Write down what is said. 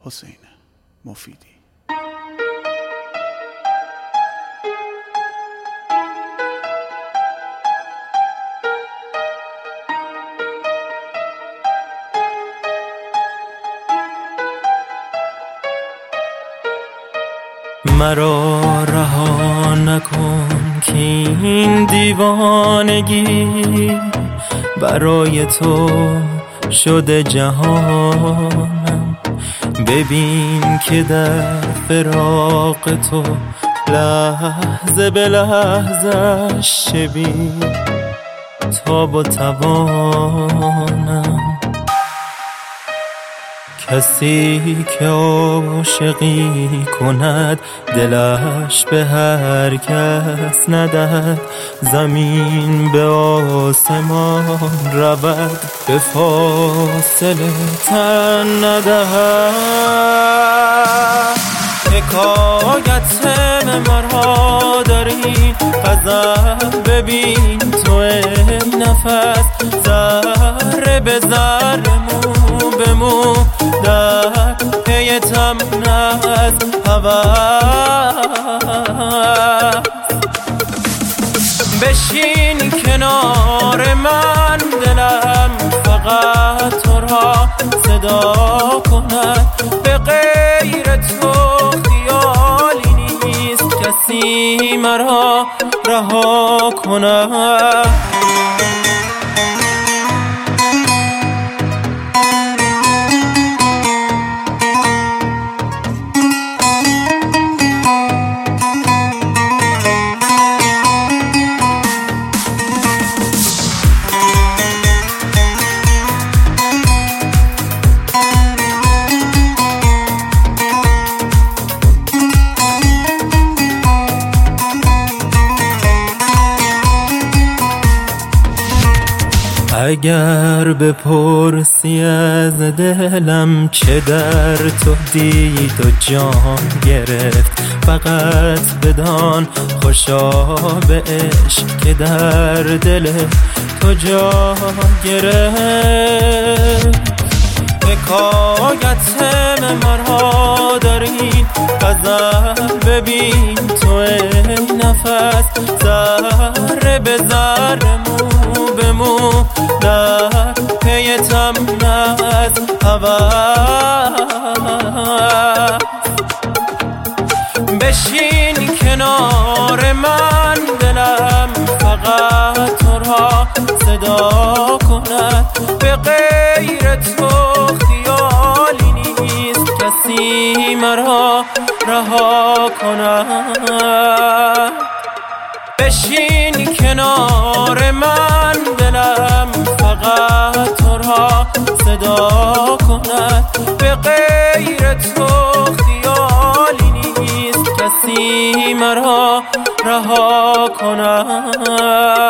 حسین مفیدی. مرا رها نکن که این دیوانگی برای تو شده جهانم. ببین که در فراق تو لحظه به لحظه‌اش شبیه تاب و توانم. کسی که عاشقی کند دلش به هر کس ندهد. زمین به آسمان رود به فاصله تن ندهد. حکایت مرا داری غزل ببین تو ای نفس. ذره به ذره مو به مو در پی تمن از هوس. بشین کنار من دلم فقط تو را صدا کند. به غیر تو خیالی نیست کسی مرا رها کند. اگر بپرسی از دلم چه در تو دید و جان گرفت، فقط بدان خوشا به عشق که در دل تو جا گرفت. حکایت مرا دارید غزل ببین تو ای نفس. ذره به ذره مو به مو در پی تمن از هوس. بشین کنار من دلم فقط تو را صدا کند. به غیر تو خیالی نیست کسی مرا رها کند. بشین کنار من دلم فقط تو را صدا کند. به غیر تو خیالی نیست کسی مرا رها کند.